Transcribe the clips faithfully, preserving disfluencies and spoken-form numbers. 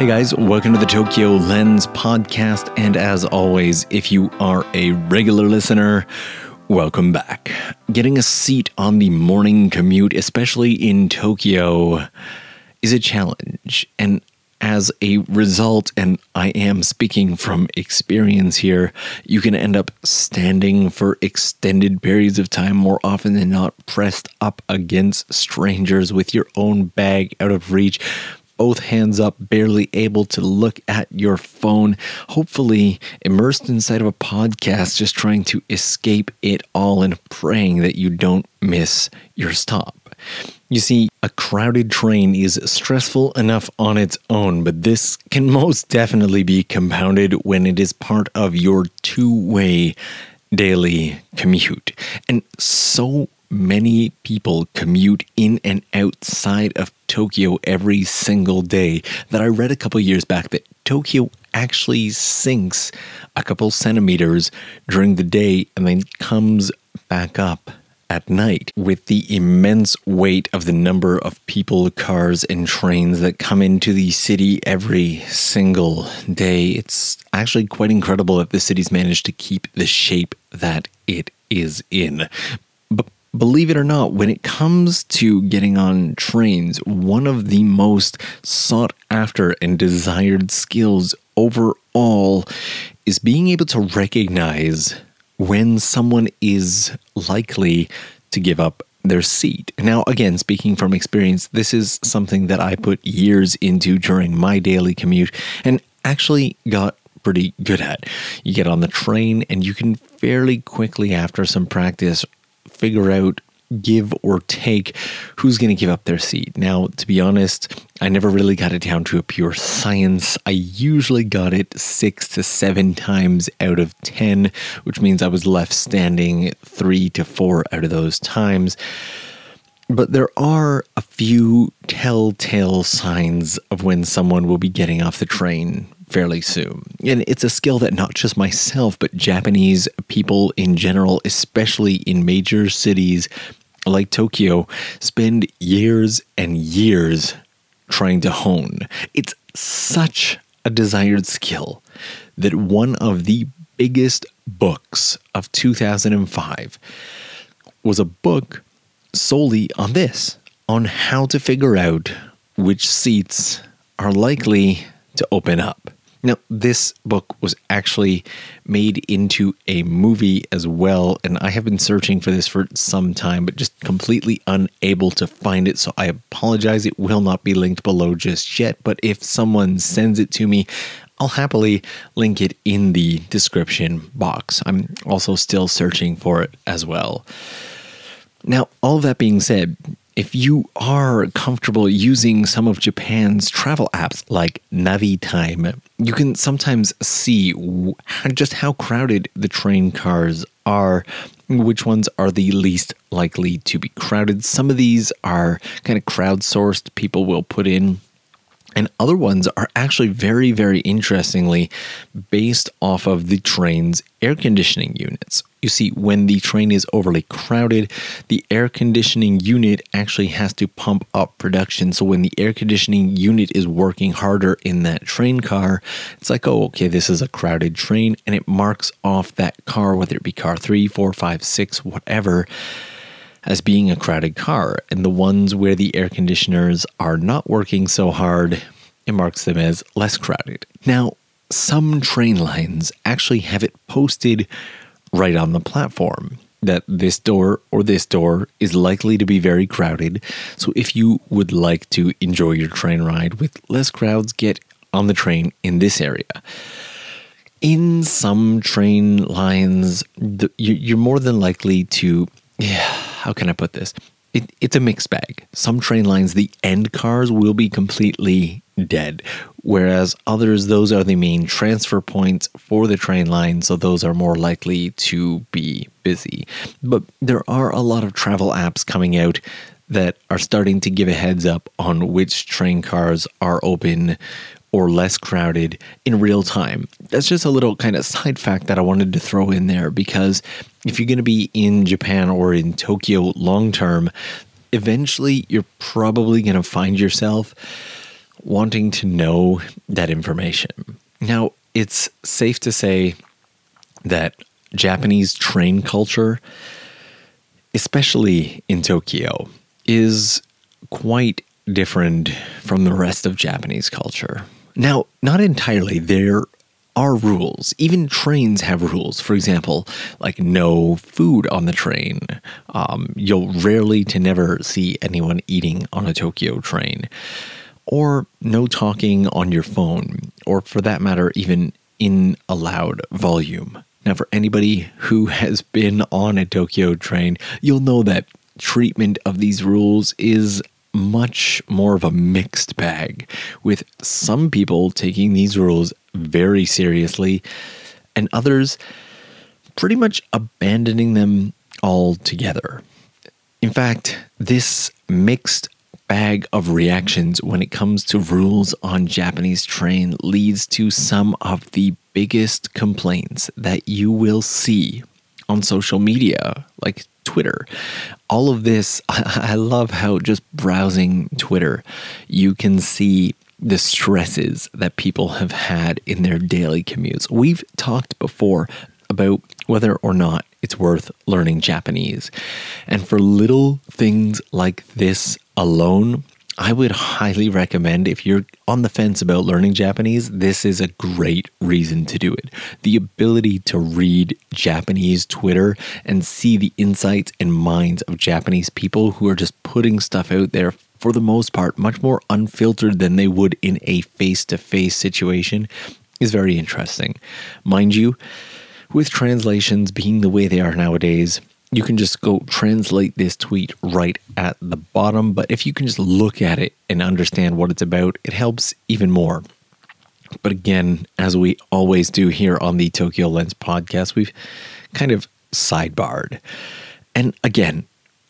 Hey guys, welcome to the Tokyo Lens podcast, and as always, if you are a regular listener, welcome back. Getting a seat on the morning commute, especially in Tokyo, is a challenge, and as a result, and I am speaking from experience here, you can end up standing for extended periods of time, more often than not pressed up against strangers with your own bag out of reach, both hands up, barely able to look at your phone, hopefully immersed inside of a podcast, just trying to escape it all and praying that you don't miss your stop. You see, a crowded train is stressful enough on its own, but this can most definitely be compounded when it is part of your two-way daily commute. And so many people commute in and outside of Tokyo every single day that I read a couple years back that Tokyo actually sinks a couple centimeters during the day and then comes back up at night. With the immense weight of the number of people, cars, and trains that come into the city every single day, it's actually quite incredible that the city's managed to keep the shape that it is in. But believe it or not, when it comes to getting on trains, one of the most sought after and desired skills overall is being able to recognize when someone is likely to give up their seat. Now, again, speaking from experience, this is something that I put years into during my daily commute and actually got pretty good at. You get on the train and you can fairly quickly, after some practice, figure out, give or take who's going to give up their seat. Now, to be honest, I never really got it down to a pure science. I usually got it six to seven times out of ten, which means I was left standing three to four out of those times. But there are a few telltale signs of when someone will be getting off the train fairly soon. And it's a skill that not just myself, but Japanese people in general, especially in major cities like Tokyo, spend years and years trying to hone. It's such a desired skill that one of the biggest books of two thousand five was a book solely on this, on how to figure out which seats are likely to open up. Now, this book was actually made into a movie as well, and I have been searching for this for some time, but just completely unable to find it, so I apologize. It will not be linked below just yet, but if someone sends it to me, I'll happily link it in the description box. I'm also still searching for it as well. Now, all of that being said, if you are comfortable using some of Japan's travel apps like Navitime, you can sometimes see just how crowded the train cars are, which ones are the least likely to be crowded. Some of these are kind of crowdsourced, people will put in, and other ones are actually very, very interestingly based off of the train's air conditioning units. You see, when the train is overly crowded, the air conditioning unit actually has to pump up production. So when the air conditioning unit is working harder in that train car, it's like, oh, okay, this is a crowded train, and it marks off that car, whether it be car three, four, five, six, whatever, as being a crowded car. And the ones where the air conditioners are not working so hard, it marks them as less crowded. Now, some train lines actually have it posted right on the platform that this door or this door is likely to be very crowded. So if you would like to enjoy your train ride with less crowds, get on the train in this area. In some train lines, the, you're more than likely to, yeah, how can I put this? It, it's a mixed bag. Some train lines, the end cars will be completely dead, whereas others, those are the main transfer points for the train line, so those are more likely to be busy. But there are a lot of travel apps coming out that are starting to give a heads up on which train cars are open or less crowded in real time. That's just a little kind of side fact that I wanted to throw in there, because if you're going to be in Japan or in Tokyo long term, eventually you're probably going to find yourself wanting to know that information. Now, it's safe to say that Japanese train culture, especially in Tokyo, is quite different from the rest of Japanese culture. Now, not entirely. There are rules. Even trains have rules. For example, like no food on the train. Um, you'll rarely to never see anyone eating on a Tokyo train. Or no talking on your phone. Or for that matter, even in a loud volume. Now, for anybody who has been on a Tokyo train, you'll know that treatment of these rules is much more of a mixed bag, with some people taking these rules very seriously and others pretty much abandoning them altogether. In fact, this mixed bag of reactions when it comes to rules on Japanese train leads to some of the biggest complaints that you will see on social media, like Twitter. All of this, I love how just browsing Twitter, you can see the stresses that people have had in their daily commutes. We've talked before about whether or not it's worth learning Japanese. And for little things like this alone, I would highly recommend, if you're on the fence about learning Japanese, this is a great reason to do it. The ability to read Japanese Twitter and see the insights and minds of Japanese people who are just putting stuff out there, for the most part, much more unfiltered than they would in a face-to-face situation, is very interesting. Mind you, with translations being the way they are nowadays, you can just go translate this tweet right at the bottom. But if you can just look at it and understand what it's about, it helps even more. But again, as we always do here on the Tokyo Lens podcast, we've kind of sidebarred. And again,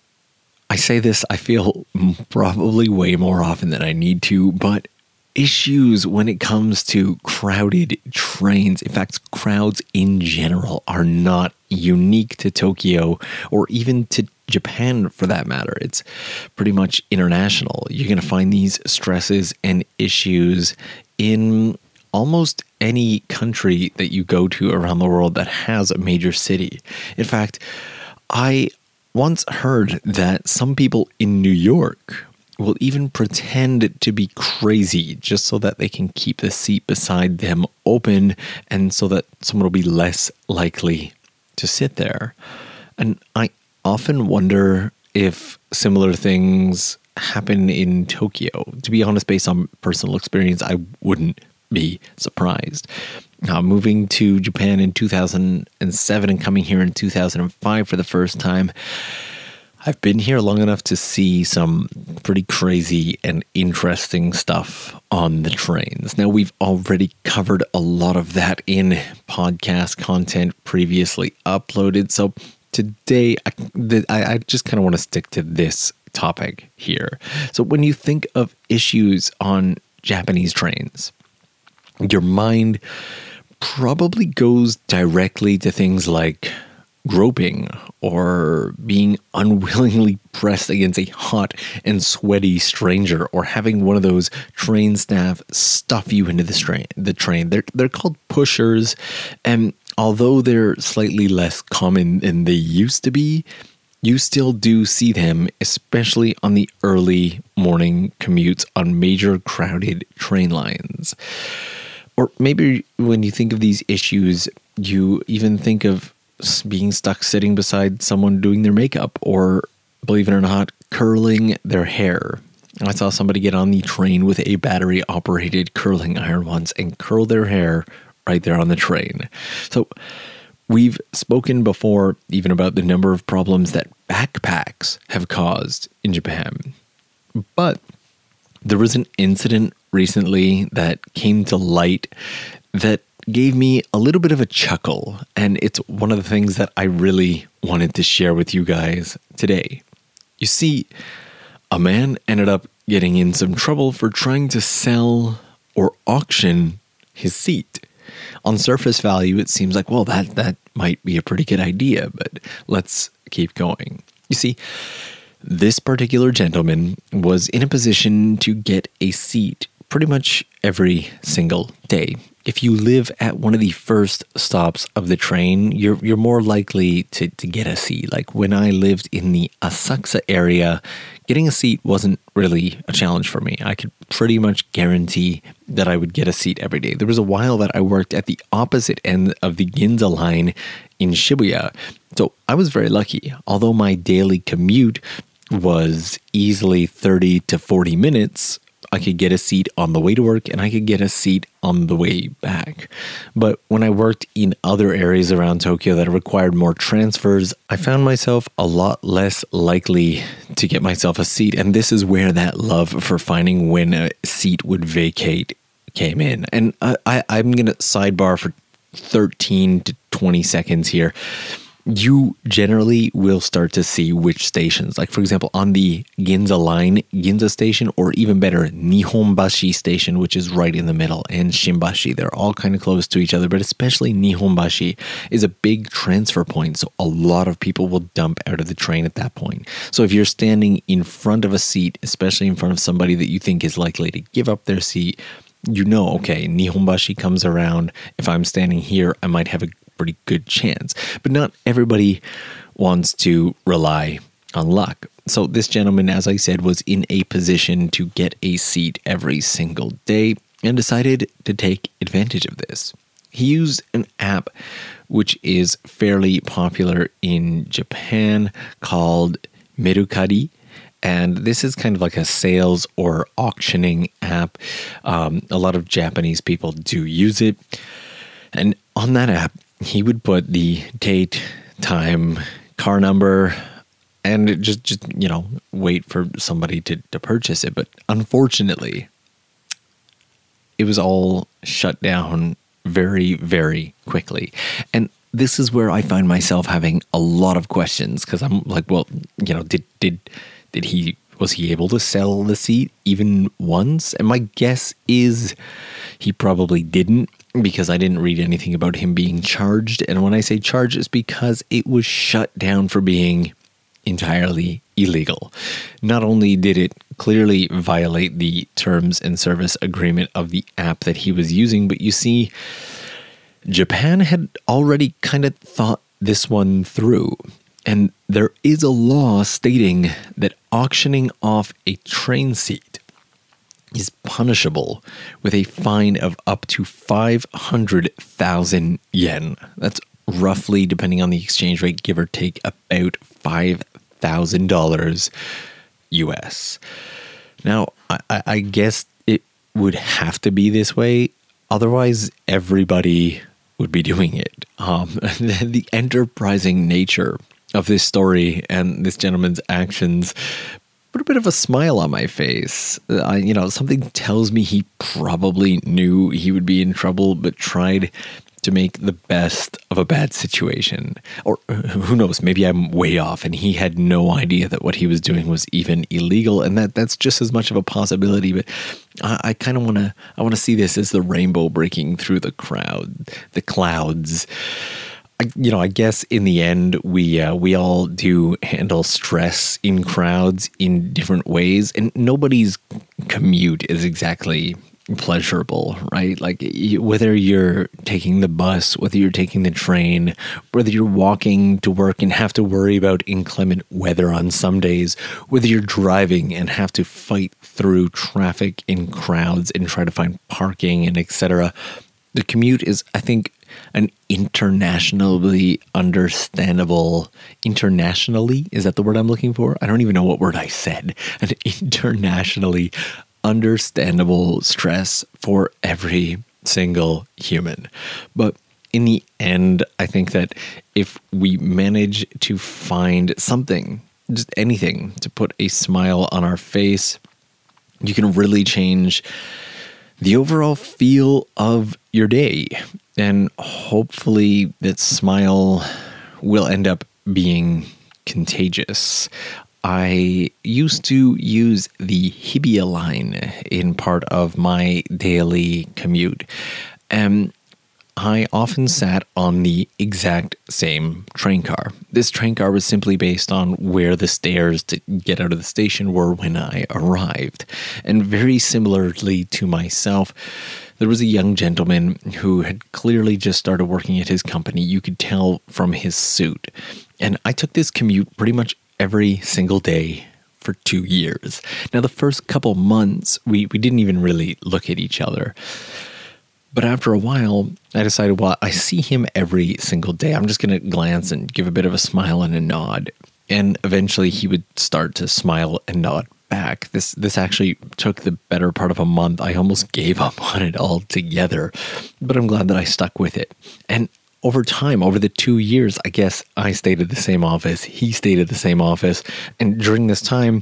I say this, I feel probably way more often than I need to, but issues when it comes to crowded trains, in fact, crowds in general, are not unique to Tokyo or even to Japan for that matter. It's pretty much international. You're going to find these stresses and issues in almost any country that you go to around the world that has a major city. In fact, I once heard that some people in New York will even pretend to be crazy just so that they can keep the seat beside them open and so that someone will be less likely to sit there. And I often wonder if similar things happen in Tokyo. To be honest, based on personal experience, I wouldn't be surprised. Uh, moving to Japan in two thousand seven and coming here in two thousand five for the first time, I've been here long enough to see some pretty crazy and interesting stuff on the trains. Now, we've already covered a lot of that in podcast content previously uploaded. So today, I, I just kind of want to stick to this topic here. So when you think of issues on Japanese trains, your mind probably goes directly to things like groping or being unwillingly pressed against a hot and sweaty stranger, or having one of those train staff stuff you into the train. The train. They're they're called pushers, and although they're slightly less common than they used to be, you still do see them, especially on the early morning commutes on major crowded train lines. Or maybe when you think of these issues, you even think of being stuck sitting beside someone doing their makeup, or, believe it or not, curling their hair. I saw somebody get on the train with a battery-operated curling iron once and curl their hair right there on the train. So we've spoken before even about the number of problems that backpacks have caused in Japan. But there was an incident recently that came to light that gave me a little bit of a chuckle, and it's one of the things that I really wanted to share with you guys today. You see, a man ended up getting in some trouble for trying to sell or auction his seat. On surface value, it seems like, well, that, that might be a pretty good idea, but let's keep going. You see, this particular gentleman was in a position to get a seat pretty much every single day. If you live at one of the first stops of the train, you're you're more likely to, to get a seat. Like when I lived in the Asakusa area, getting a seat wasn't really a challenge for me. I could pretty much guarantee that I would get a seat every day. There was a while that I worked at the opposite end of the Ginza line in Shibuya. So I was very lucky. Although my daily commute was easily thirty to forty minutes, I could get a seat on the way to work and I could get a seat on the way back. But when I worked in other areas around Tokyo that required more transfers, I found myself a lot less likely to get myself a seat. And this is where that love for finding when a seat would vacate came in. And I, I, I'm going to sidebar for thirteen to twenty seconds here. You generally will start to see which stations, like for example, on the Ginza line, Ginza station, or even better, Nihonbashi station, which is right in the middle, and Shinbashi. They're all kind of close to each other, but especially Nihonbashi is a big transfer point. So a lot of people will dump out of the train at that point. So if you're standing in front of a seat, especially in front of somebody that you think is likely to give up their seat, you know, okay, Nihonbashi comes around. If I'm standing here, I might have a pretty good chance. But not everybody wants to rely on luck. So this gentleman, as I said, was in a position to get a seat every single day and decided to take advantage of this. He used an app which is fairly popular in Japan called Mercari. And this is kind of like a sales or auctioning app. Um, a lot of Japanese people do use it. And on that app, he would put the date, time, car number, and just, just you know, wait for somebody to, to purchase it. But unfortunately, it was all shut down very, very quickly. And this is where I find myself having a lot of questions because I'm like, well, you know, did did did he was he able to sell the seat even once? And my guess is he probably didn't, because I didn't read anything about him being charged. And when I say charged, it's because it was shut down for being entirely illegal. Not only did it clearly violate the terms and service agreement of the app that he was using, but you see, Japan had already kind of thought this one through. And there is a law stating that auctioning off a train seat is punishable with a fine of up to five hundred thousand yen. That's roughly, depending on the exchange rate, give or take about five thousand dollars U S. Now, I, I guess it would have to be this way. Otherwise, everybody would be doing it. Um, the enterprising nature of this story and this gentleman's actions put a bit of a smile on my face. Uh, you know, something tells me he probably knew he would be in trouble, but tried to make the best of a bad situation. Or who knows, maybe I'm way off and he had no idea that what he was doing was even illegal, and that that's just as much of a possibility. But I, I kind of want to I want to see this as the rainbow breaking through the crowd, the clouds. I, you know, I guess in the end, we uh, we all do handle stress in crowds in different ways, and nobody's commute is exactly pleasurable, right? Like you, whether you're taking the bus, whether you're taking the train, whether you're walking to work and have to worry about inclement weather on some days, whether you're driving and have to fight through traffic in crowds and try to find parking and et cetera. The commute is, I think, an internationally understandable, internationally, is that the word I'm looking for? I don't even know what word I said. An internationally understandable stress for every single human. But in the end, I think that if we manage to find something, just anything, to put a smile on our face, you can really change the overall feel of your day. And hopefully that smile will end up being contagious. I used to use the Hibiya line in part of my daily commute. And I often sat on the exact same train car. This train car was simply based on where the stairs to get out of the station were when I arrived. And very similarly to myself, there was a young gentleman who had clearly just started working at his company. You could tell from his suit. And I took this commute pretty much every single day for two years. Now, the first couple months, we, we didn't even really look at each other. But after a while, I decided, well, I see him every single day. I'm just going to glance and give a bit of a smile and a nod. And eventually he would start to smile and nod back. This this actually took the better part of a month. I almost gave up on it altogether, but I'm glad that I stuck with it. And over time, over the two years, I guess I stayed at the same office. He stayed at the same office. And during this time,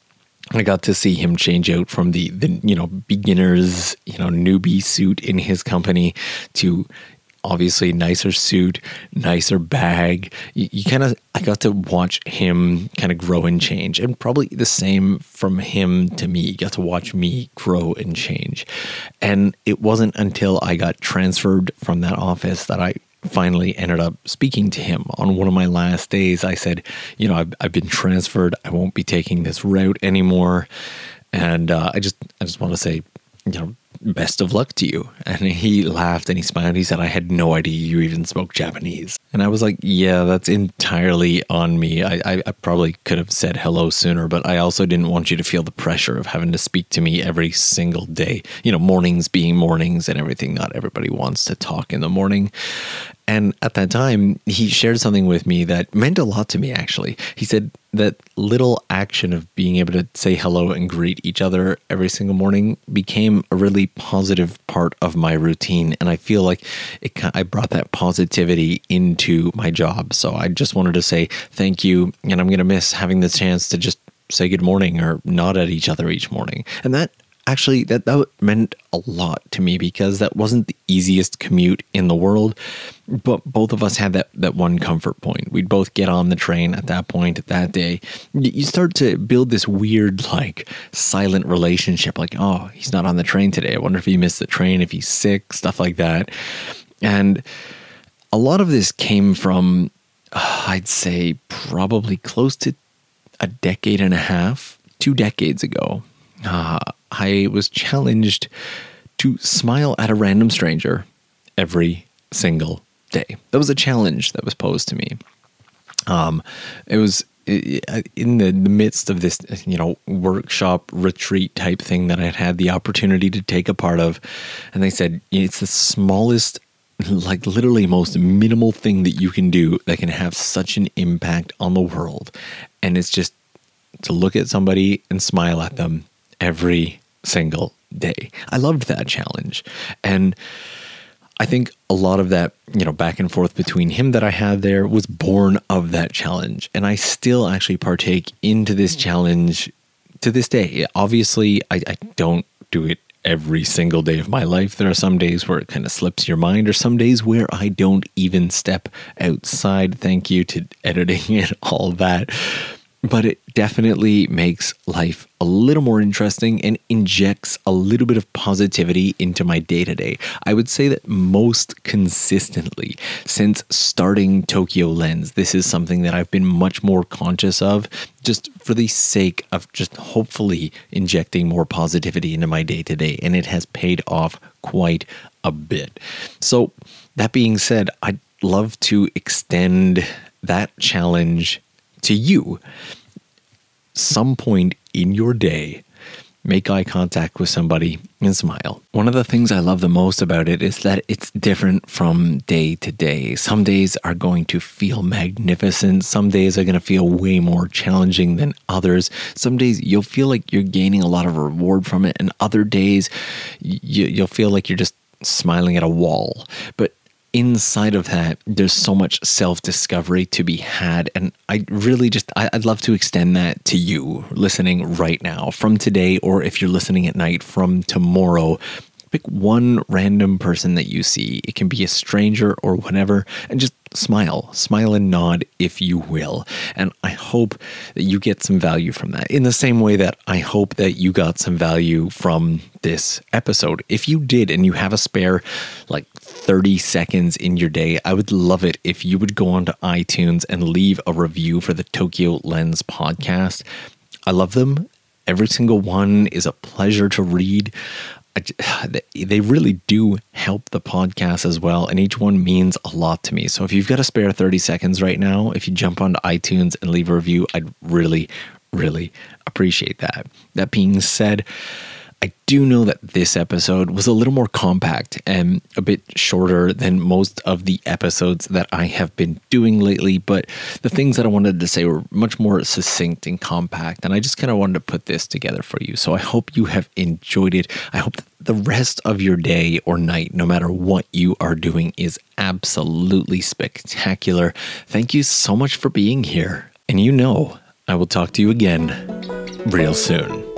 I got to see him change out from the, the, you know, beginner's, you know, newbie suit in his company to obviously nicer suit, nicer bag. You, you kind of, I got to watch him kind of grow and change, and probably the same from him to me. You got to watch me grow and change. And it wasn't until I got transferred from that office that I finally ended up speaking to him on one of my last days. I said, you know, I've, I've been transferred. I won't be taking this route anymore. And uh, I just, I just want to say, you know, best of luck to you. And he laughed and he smiled. He said, I had no idea you even spoke Japanese. And I was like, yeah, that's entirely on me. I, I, I probably could have said hello sooner, but I also didn't want you to feel the pressure of having to speak to me every single day. You know, mornings being mornings and everything. Not everybody wants to talk in the morning. And at that time, he shared something with me that meant a lot to me, actually. He said that little action of being able to say hello and greet each other every single morning became a really positive part of my routine. And I feel like it, I brought that positivity into my job. So I just wanted to say thank you. And I'm going to miss having the chance to just say good morning or nod at each other each morning. And that Actually, that, that meant a lot to me because that wasn't the easiest commute in the world, but both of us had that, that one comfort point. We'd both get on the train at that point, that day. You start to build this weird, like, silent relationship, like, oh, he's not on the train today. I wonder if he missed the train, if he's sick, stuff like that. And a lot of this came from, uh, I'd say, probably close to a decade and a half, two decades ago. Uh, I was challenged to smile at a random stranger every single day. That was a challenge that was posed to me. Um, it was in the, the midst of this, you know, workshop retreat type thing that I'd had the opportunity to take a part of. And they said, it's the smallest, like literally most minimal thing that you can do that can have such an impact on the world. And it's just to look at somebody and smile at them every single day. I loved that challenge. And I think a lot of that, you know, back and forth between him that I had there was born of that challenge. And I still actually partake into this challenge to this day. Obviously, I, I don't do it every single day of my life. There are some days where it kind of slips your mind, or some days where I don't even step outside. Thank you to editing and all that. But it definitely makes life a little more interesting and injects a little bit of positivity into my day-to-day. I would say that most consistently since starting Tokyo Lens, this is something that I've been much more conscious of, just for the sake of just hopefully injecting more positivity into my day-to-day. And it has paid off quite a bit. So that being said, I'd love to extend that challenge to you. Some point in your day, make eye contact with somebody and smile. One of the things I love the most about it is that it's different from day to day. Some days are going to feel magnificent. Some days are going to feel way more challenging than others. Some days you'll feel like you're gaining a lot of reward from it, and other days you, you'll feel like you're just smiling at a wall. But inside of that, there's so much self-discovery to be had. And I really just, I, I'd love to extend that to you listening right now, from today, or if you're listening at night, from tomorrow. Pick one random person that you see. It can be a stranger or whatever, and just smile, smile and nod, if you will. And I hope that you get some value from that, in the same way that I hope that you got some value from this episode. If you did and you have a spare like thirty seconds in your day, I would love it if you would go onto iTunes and leave a review for the Tokyo Lens podcast. I love them. Every single one is a pleasure to read. They really do help the podcast as well, and each one means a lot to me. So if you've got a spare thirty seconds right now, if you jump onto iTunes and leave a review, I'd really, really appreciate that. That being said, I do know that this episode was a little more compact and a bit shorter than most of the episodes that I have been doing lately, but the things that I wanted to say were much more succinct and compact, and I just kind of wanted to put this together for you. So I hope you have enjoyed it. I hope the rest of your day or night, no matter what you are doing, is absolutely spectacular. Thank you so much for being here, and you know I will talk to you again real soon.